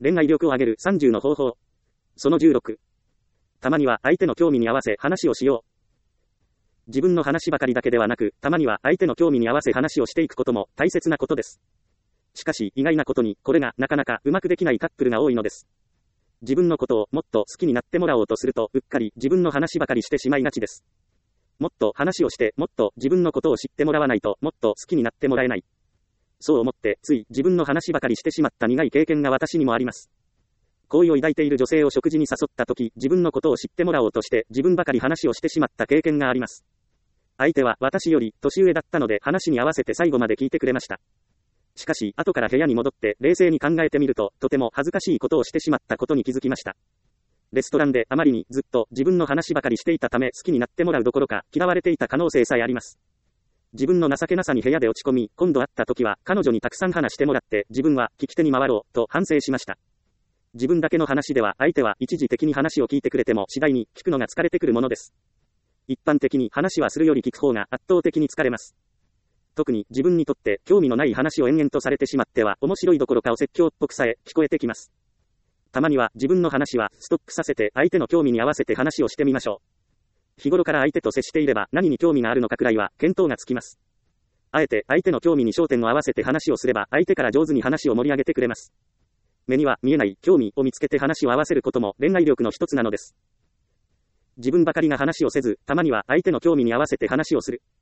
恋愛力を上げる30の方法。その16。たまには相手の興味に合わせ話をしよう。自分の話ばかりだけではなく、たまには相手の興味に合わせ話をしていくことも大切なことです。しかし意外なことに、これがなかなかうまくできないカップルが多いのです。自分のことをもっと好きになってもらおうとすると、うっかり自分の話ばかりしてしまいがちです。もっと話をして、もっと自分のことを知ってもらわないと、もっと好きになってもらえない。そう思って、つい自分の話ばかりしてしまった苦い経験が私にもあります。好意を抱いている女性を食事に誘ったとき、自分のことを知ってもらおうとして、自分ばかり話をしてしまった経験があります。相手は私より年上だったので話に合わせて最後まで聞いてくれました。しかし、後から部屋に戻って冷静に考えてみると、とても恥ずかしいことをしてしまったことに気づきました。レストランであまりにずっと自分の話ばかりしていたため、好きになってもらうどころか嫌われていた可能性さえあります。自分の情けなさに部屋で落ち込み、今度会った時は彼女にたくさん話してもらって、自分は聞き手に回ろうと反省しました。自分だけの話では相手は一時的に話を聞いてくれても次第に聞くのが疲れてくるものです。一般的に話はするより聞く方が圧倒的に疲れます。特に自分にとって興味のない話を延々とされてしまっては面白いどころかお説教っぽくさえ聞こえてきます。たまには自分の話はストップさせて相手の興味に合わせて話をしてみましょう。日頃から相手と接していれば何に興味があるのかくらいは見当がつきます。あえて相手の興味に焦点を合わせて話をすれば相手から上手に話を盛り上げてくれます。目には見えない興味を見つけて話を合わせることも恋愛力の一つなのです。自分ばかりが話をせず、たまには相手の興味に合わせて話をする。